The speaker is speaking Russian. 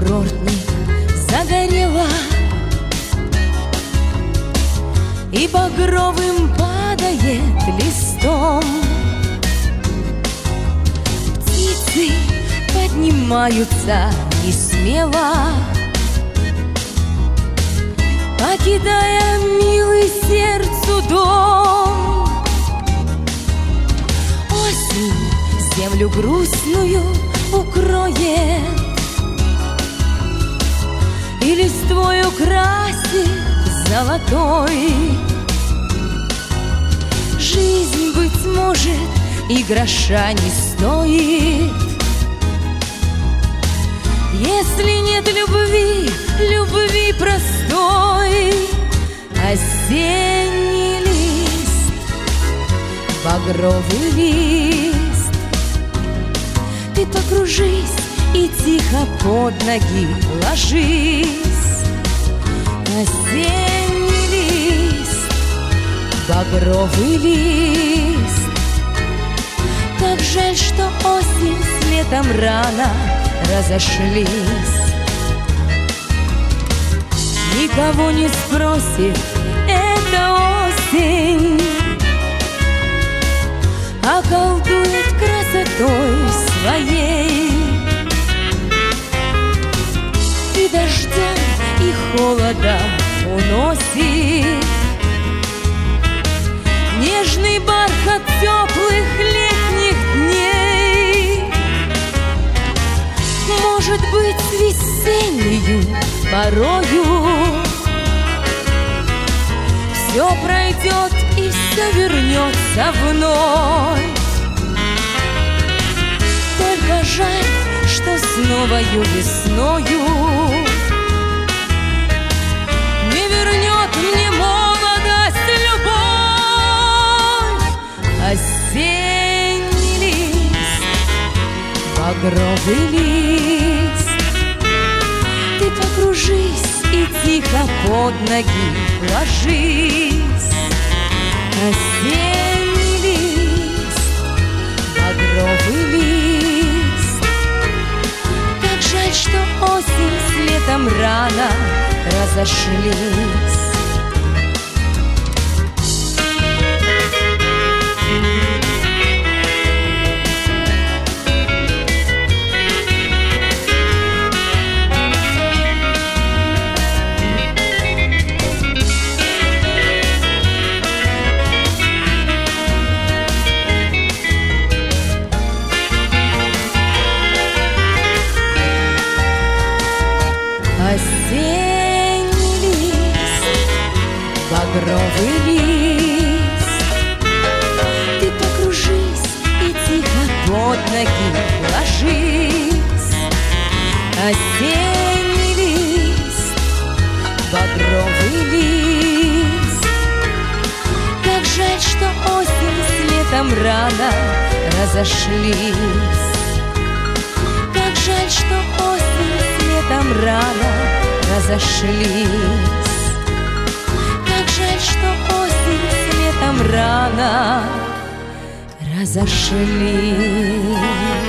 курортный загорела, и багровым падает листом. Птицы поднимаются несмело, покидая милый сердцу дом. Осень землю грустную укроет и листвой украсит золотой. Жизнь, быть может, и гроша не стоит, если нет любви, любви простой. Осенний лист, багровый лист, ты покружись и тихо под ноги ложись. Осенний лист, багровый лист, как жаль, что осень с летом рано разошлись. Никого не спросит эта осень, околдует красотой своей. И дождем, и холодом уносит нежный бархат теплых летних дней. Может быть, весеннюю порою все пройдет и все вернется вновь. Только жаль, что с новою весною не вернет мне молодость любовь. Осенний лист, багровый лист, ты покружись и тихо под ноги ложись. Осенний лист, багровый лист, как жаль, что осень с летом рано разошлись. Осенний лист, багровый лист, ты покружись и тихо под ноги ложись. Осенний лист, багровый лист, как жаль, что осень с летом рано разошлись. Как жаль, что осень с летом рано разошлись. Как жаль, что осень с летом рано разошлись.